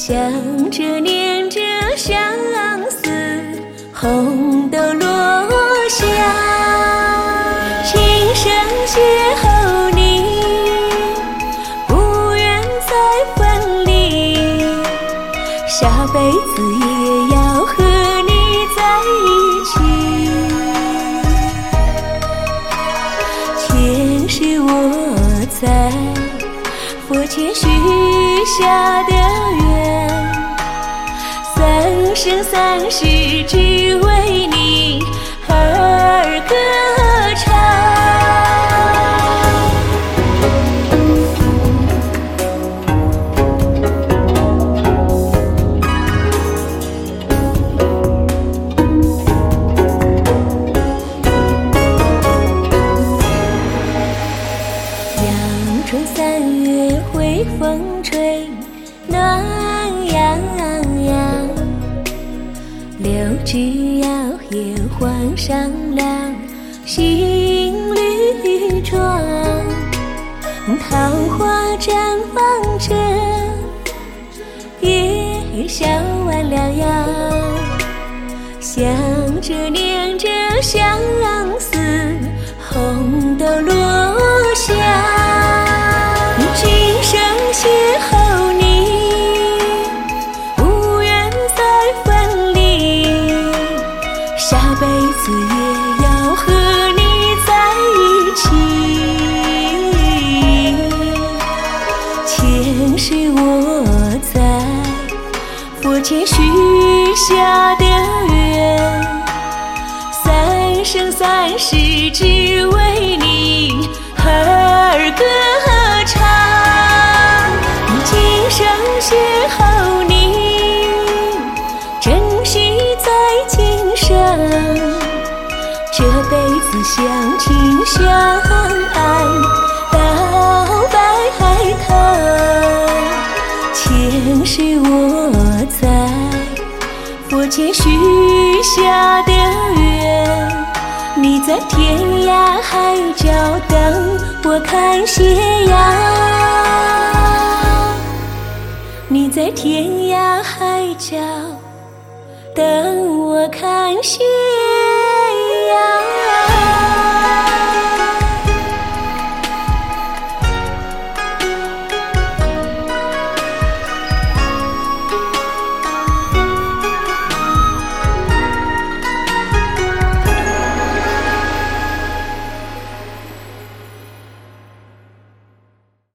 想着念着相思，红豆落下，今生邂逅你，不愿再分离，下辈子也要和你在一起。前世我在佛前许下的愿，三生三世只为你而歌唱。阳春三月微风吹，暖洋洋，柳枝摇曳换上了新绿装，桃花绽放着，夜宵晚了呀，想着念着相思，红豆落下，今生邂逅你，不愿再分离，下辈子也要和你在一起。前世我在佛前许下的愿，三生三世只为你而歌唱。今生邂逅你，珍惜在今生，这辈子相亲相爱到白头。前世我在佛前许下的愿，你在天涯海角等我看斜阳，你在天涯海角等我看斜阳。